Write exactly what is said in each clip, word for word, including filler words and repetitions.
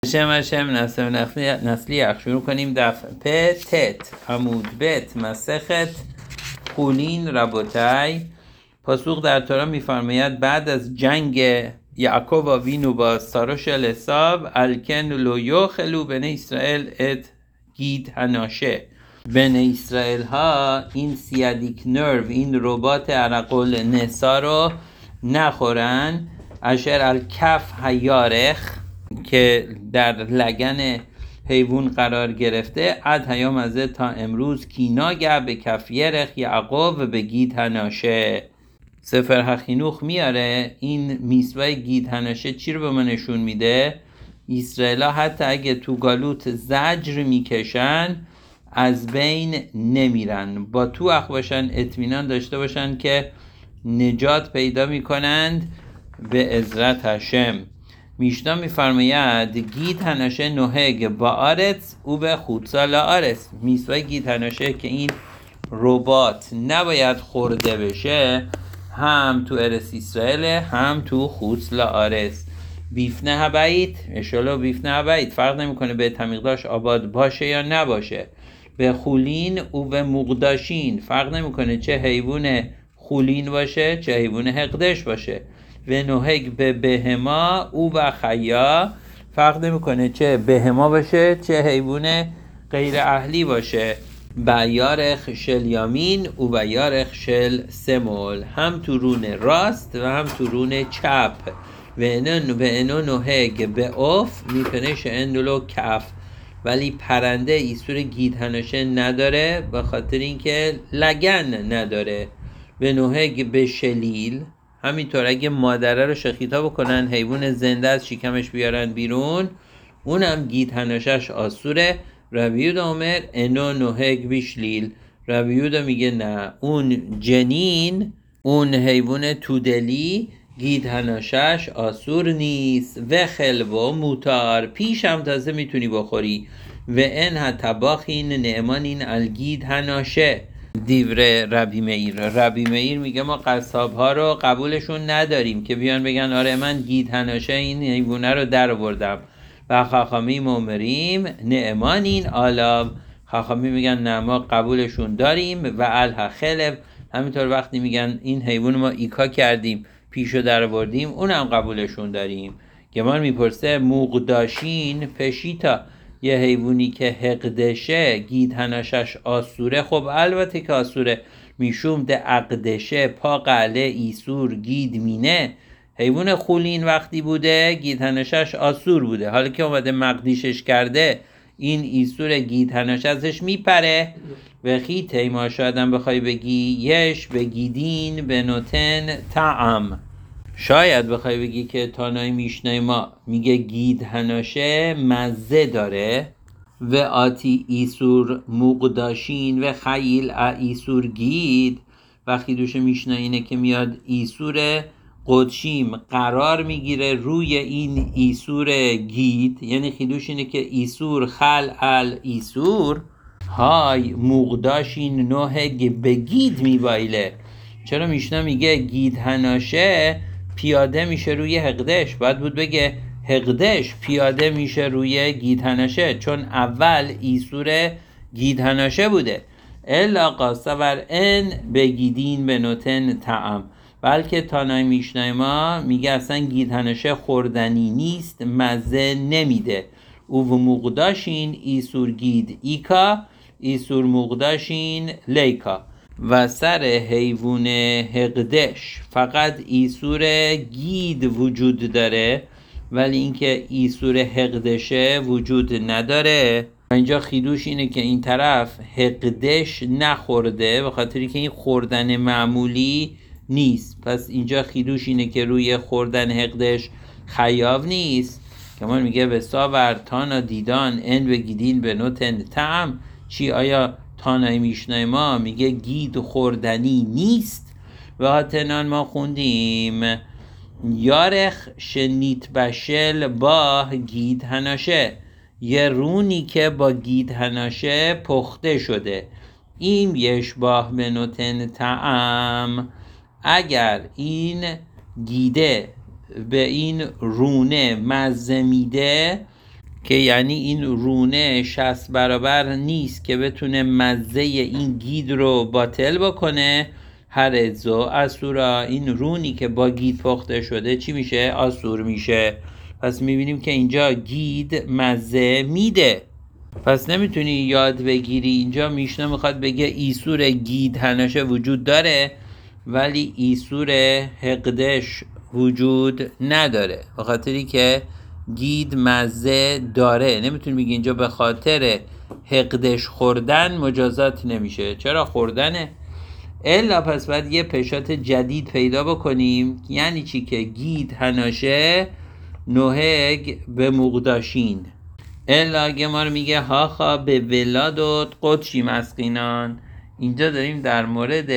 شم هشم نسل نسلی اخ شروع کنیم دفع پ تت عمود بت مسخت خولین ربوتای. پاسوق در تورا میفرماید بعد از جنگ یعقوب وینو با ساروش الاساب الکن لو یخلو بن اسرائیل ات گید هناشه. بن اسرائیل ها این سیادیک نرو، این رباط عرقل نسا رو نخورن. اشر الکف هیارخ که در لگن حیوان قرار گرفته، اد هیام ازه تا امروز کیناگه به کفیرخ یعقوب و به گید هناشه. سفر حخینوخ میاره این میسوای گید هناشه چی رو به ما نشون میده؟ اسرائیل ها حتی اگه تو گالوت زجر میکشن از بین نمیرن، با تو اخ باشن، اطمینان داشته باشن که نجات پیدا میکنند به عزت هشم. میشنا میفرماید گید هناشه نوهگ با آرت او به خودسا لآرت. میسوای گید هناشه که این رباط نباید خورده بشه، هم تو ارس اسرائیل هم تو خودس لآرت. بیفنه هبایت اشالو بیفنه هبایت، فرق نمیکنه به تمیقداش آباد باشه یا نباشه. به خولین او به مقداشین، فرق نمیکنه چه حیوان خولین باشه چه حیوان حقدش باشه. و نوهگ به بهما او و خیا، فرق نمیکنه چه بهما باشه چه حیوان غیر اهلی باشه. بیارخ شل یامین او بیارخ شل سمول، هم تو رون راست و هم تو رون چپ. و اینو نوهگ به اوف میپنش اندلو کف، ولی پرنده ایسور گید هناشه نداره به خاطر اینکه لگن نداره. و نوهگ به شلیل، همینطور اگه مادره رو شخیطا بکنن حیوان زنده از شکمش بیارن بیرون، اونم گید هناشش آسوره. ربیودا عمر انو نوهگ بیشلیل، ربیودا میگه نه، اون جنین، اون حیوان تودلی گید هناشش آسور نیست. و خلبو موتار، پیش هم تازه میتونی بخوری. و ان هتباخین نعمانین الگید هناشه. دیوره ربی میر ربی میر میگه ما قصاب ها رو قبولشون نداریم که بیان بگن آره من گید هناشه این حیوانه رو در آوردم. و خاخامی مومریم نعمانین آلاب، خاخامی میگن نه ما قبولشون داریم. و الها خلب، همینطور وقتی میگن این حیوان ما ایکا کردیم پیشو در آوردیم اونم قبولشون داریم. گمان میپرسه مقداشین پشیتا، یه حیوانی که حقدشه گید هناشش آسوره؟ خب البته که آسوره، میشوم ده عقدشه پا قله ایسور گید مینه. حیوان خولین وقتی بوده گید هناشش آسور بوده، حالا که اومده مقدیشش کرده این ایسور گید هناش ازش میپره. و خی تیما شایدم بخوای بگی یش بگیدین به نوتن تعم، شاید بخوای بگی که تانای میشنای ما میگه گید هناشه مزه داره. و آتی ایسور مقداشین و خیل ایسور گید، وقتی دوشه میشنای اینه که میاد ایسور قدشیم قرار میگیره روی این ایسور گید، یعنی خیدوش اینه که ایسور خل ال ایسور های مقداشین نوهگ بگید میبایله. چرا میشنا میگه گید هناشه پیاده میشه روی حقدش؟ باید بود بگه حقدش پیاده میشه روی گید هناشه، چون اول ایسور گید هناشه بوده. الا قاسه بر ان بگیدین به نوتن تعم، بلکه تانای میشنای ما میگه اصلا گید هناشه خوردنی نیست، مزه نمیده. او و مقداشین ایسور گید ایکا ایسور مقداشین لیکا. و سر حیوان حقدش فقط ایسور گید وجود داره، ولی اینکه ایسور حقدشه وجود نداره. و اینجا خیدوش اینه که این طرف حقدش نخورده به خاطری که این خوردن معمولی نیست. پس اینجا خیدوش اینه که روی خوردن حقدش خیاب نیست. که من میگه به ساور تانا دیدان ان بگیدین به نوتن تعم، چی آیا تانای میشنای ما میگه گید خوردنی نیست؟ و هاتنان ما خوندیم یارخ شنیت بشل با گید هناشه، یه رونی که با گید هناشه پخته شده. این یشباه به نوتن تعم، اگر این گیده به این رونه مزه میده که یعنی این رونه شصت برابر نیست که بتونه مزه این گید رو باطل بکنه. هر ازو اسورا، این رونی که با گید پخته شده چی میشه؟ آسور میشه. پس میبینیم که اینجا گید مزه میده. پس نمیتونی یاد بگیری. اینجا میشنه میخواد بگه ایسور گید هناشه وجود داره ولی ایسور حقدش وجود نداره، به خاطری که گید مزه داره. نمیتونی بگی اینجا به خاطر حقدش خوردن مجازات نمیشه. چرا خوردنه؟ الا پس باید یه پشات جدید پیدا بکنیم. یعنی چی؟ که گید هناشه نوهگ به مقداشین. الا گمار میگه هاخا به ولادت قدشی مسقینان. اینجا داریم در مورد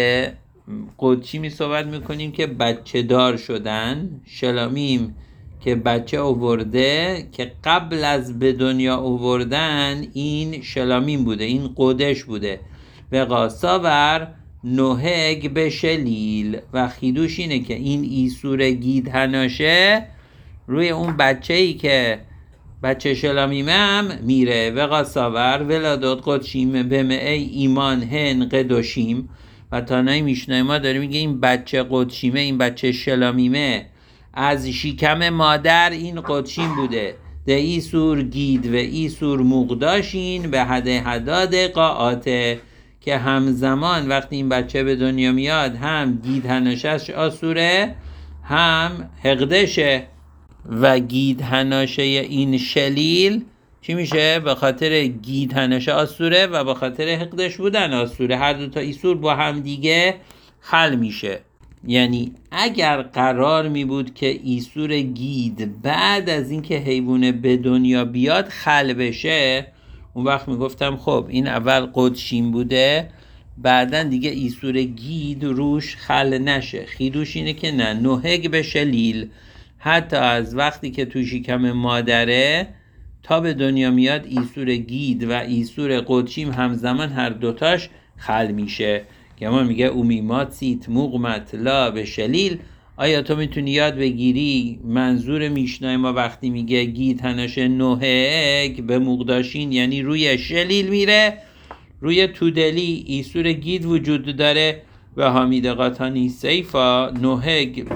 قدشی می صحبت میکنیم که بچه دار شدن. شلامیم که بچه آورده که قبل از به دنیا آوردن این شلامیم بوده، این قدش بوده. و قاساور نوهگ به شلیل. و خیدوش اینه که این ایسور گید هناشه روی اون بچه ای که بچه شلامیمه هم میره. و قاساور ولادت قدشیم به معی ایمان هن قدوشیم. و تانای میشنای ما داره میگه این بچه قدشیمه، این بچه شلامیمه از شکم مادر این قدشیم بوده. ده ایسور گید و ایسور مقداشین به حده حداد قاعاته، که همزمان وقتی این بچه به دنیا میاد هم گید هناشش آسوره هم حقدشه. و گید هناشه این شلیل چی میشه؟ به خاطر گید هناشه آسوره و به خاطر حقدش بودن آسوره. هر دوتا ایسور با هم دیگه خل میشه. یعنی اگر قرار می بود که ایسور گید بعد از اینکه حیوانه به دنیا بیاد خل بشه، اون وقت میگفتم خب این اول قدشین بوده، بعدن دیگه ایسور گید روش خل نشه. خیدوش اینه که نه، نوهگ به شلیل، حتی از وقتی که تو شکم مادره تا به دنیا میاد ایسور گید و ایسور قدشیم همزمان هر دوتاش خل میشه. که ما میگه اومیمات سیت مقمت لا به شلیل. آیا تو میتونی یاد بگیری منظور میشنای ما وقتی میگه گید هناشه نوهگ به مقداشین یعنی روی شلیل میره؟ روی تودلی ایسور گید وجود داره و حامید قاطانی سیفا نوهگ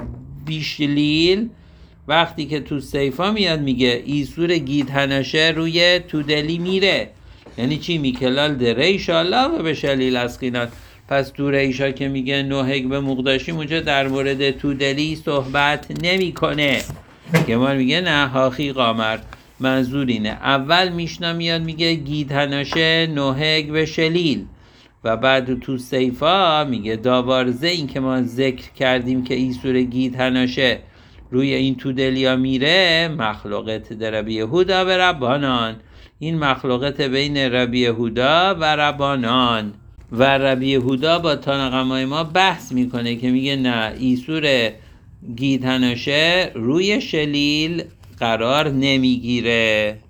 بیشلیل. وقتی که تو سیفا میاد میگه ایسور گید هناشه روی تودلی میره، یعنی چی؟ میکلال ده ریشا لا به شلیل اسقینات. پس تو ریشا که میگه نوهگ به مقداشی اونجا در مورد تودلی صحبت نمیکنه. که ما میگه نه هاخی قامر، منظور اینه اول میشنا میاد میگه گید هناشه نوهگ به شلیل و بعد تو سیفا میگه داوارزه. این که ما ذکر کردیم که ایسور گید هناشه روی این تودلیا میره، مخلوقت در ربی یهودا و ربانان. این مخلوقت بین ربی یهودا و ربانان. و ربی یهودا با تانقمای ما بحث میکنه که میگه نه، ایسور گید هناشه روی شلیل قرار نمیگیره.